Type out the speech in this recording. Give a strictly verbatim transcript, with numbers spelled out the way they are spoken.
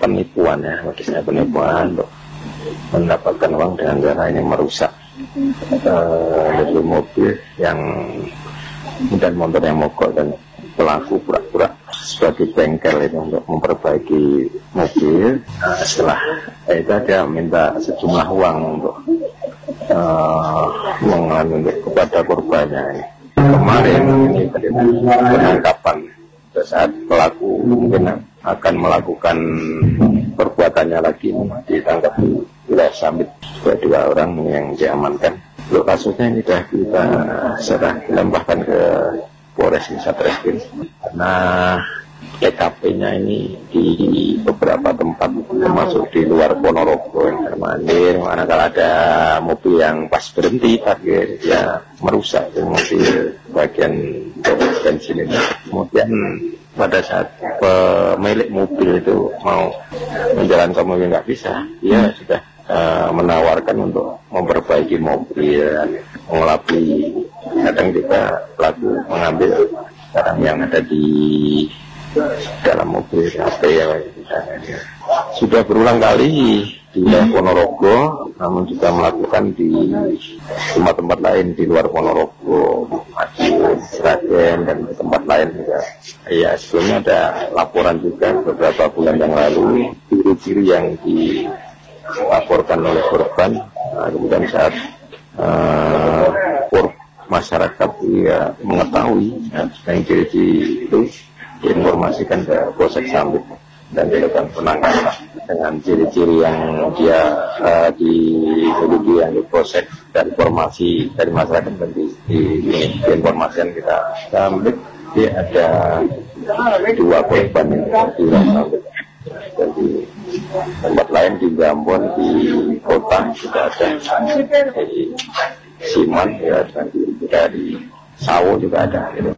penipuan ya, modusnya penipuan untuk mendapatkan uang dengan cara ini merusak uh, mobil yang dan motor yang mogok, dan pelaku pura-pura sebagai bengkel itu untuk memperbaiki mobil. Nah, setelah itu dia minta sejumlah uang untuk uh, mengambil kepada korbannya ini. Kemarin ini penangkapan saat pelaku mungkin akan melakukan perbuatannya lagi, ditangkap di wilayah Samit dua orang yang diamankan. Untuk kasusnya ini sudah kita sudah dilempahkan ke Polres Satreskrim karena T K P-nya ini di beberapa tempat, termasuk di luar Ponorogo yang termandir, manakala ada mobil yang pas berhenti parkir ya merusak mobil bagian bensin ini. Kemudian pada saat pemilik mobil itu mau menjalankan mobil nggak bisa, dia sudah uh, menawarkan untuk memperbaiki mobil, mengelabui. Kadang juga pelaku mengambil barang yang ada di dalam mobil, H P ya, misalnya. Sudah berulang kali di wilayah Ponorogo, namun juga melakukan di tempat-tempat lain di luar Ponorogo, Madiun, Sragen, dan tempat lain juga. Ya, sebelumnya ada laporan juga beberapa bulan yang lalu, ciri-ciri yang dilaporkan oleh korban. Nah, kemudian saat uh, korban masyarakat ya mengetahui ya, yang ciri-ciri itu diinformasikan ke Polsek Samit dan dilakukan penangkapan dengan ciri-ciri yang dia uh, dimiliki yang di Polsek, dan informasi dari masyarakat dan di, di, di, di informasikan kita Samit. Dia ada dua korban yang di Samit, dan di tempat lain di Gambon, di kota juga ada, di Siman ya, dan di, di Sawo juga ada gitu.